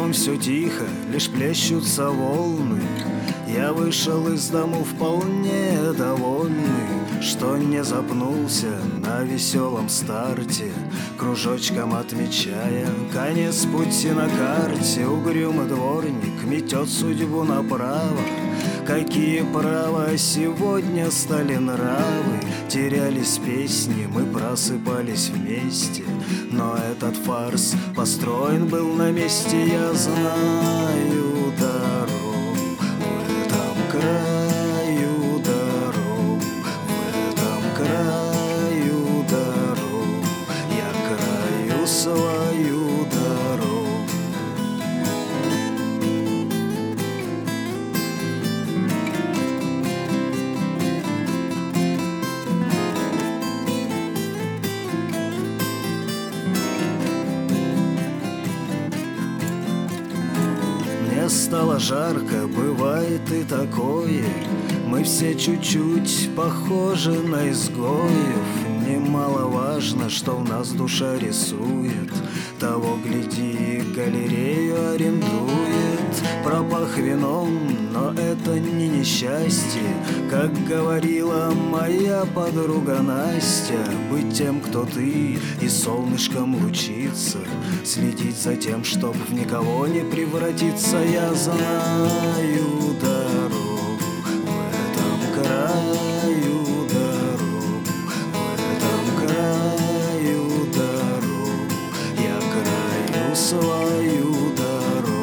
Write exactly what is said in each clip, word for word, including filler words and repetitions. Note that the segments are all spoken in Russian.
Кругом все тихо, лишь плещутся волны. Я вышел из дому вполне довольный, что не запнулся на веселом старте, кружочком отмечая конец пути на карте. Угрюмый дворник метет судьбу направо. Какие права сегодня стали нравы? Терялись песни, мы просыпались вместе, но этот фарс построен был на месте. Я знаю дорогу в этом краю, дорогу в этом краю, дорогу я краю свою дорогу. Стало жарко, бывает и такое. Мы все чуть-чуть похожи на изгоев. Немаловажно, что в нас душа рисует. Того, гляди, галерею арендует. Пропах вином, но это не несчастье. Как говорила моя подруга Настя, быть тем, кто ты, и солнышком лучиться, следить за тем, чтоб в никого не превратиться. Я знаю дорогу в этом краю, дорогу в этом краю, дорогу я краю свою дорогу.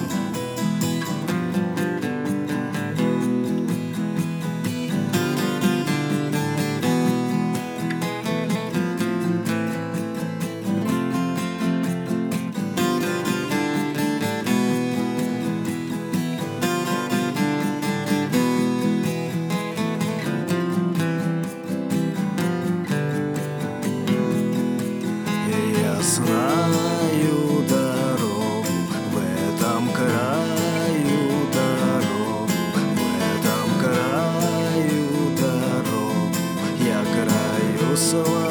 Знаю дорогу в этом краю, дорогу в этом краю, дорогу я краю свою.